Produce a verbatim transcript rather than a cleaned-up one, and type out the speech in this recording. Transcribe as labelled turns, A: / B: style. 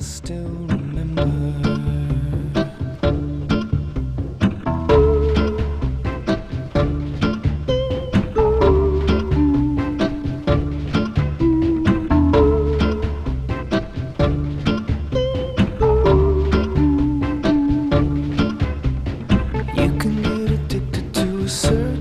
A: still remember. You can get addicted to a certain